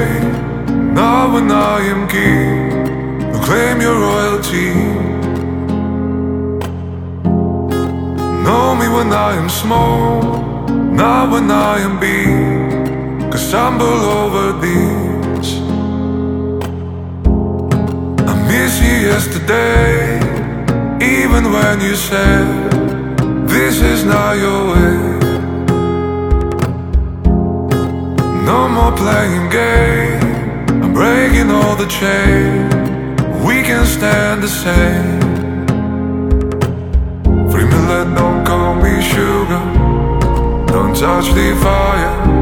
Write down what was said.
Not when I am king, I'll claim your royalty. Know me when I am small, not when I am big, 'cause I'm below these. I miss you yesterday, even when you said this is not your way. No more playing game, I'm breaking all the chains. We can stand the same. Free me, let don't call me sugar. Don't touch the fire.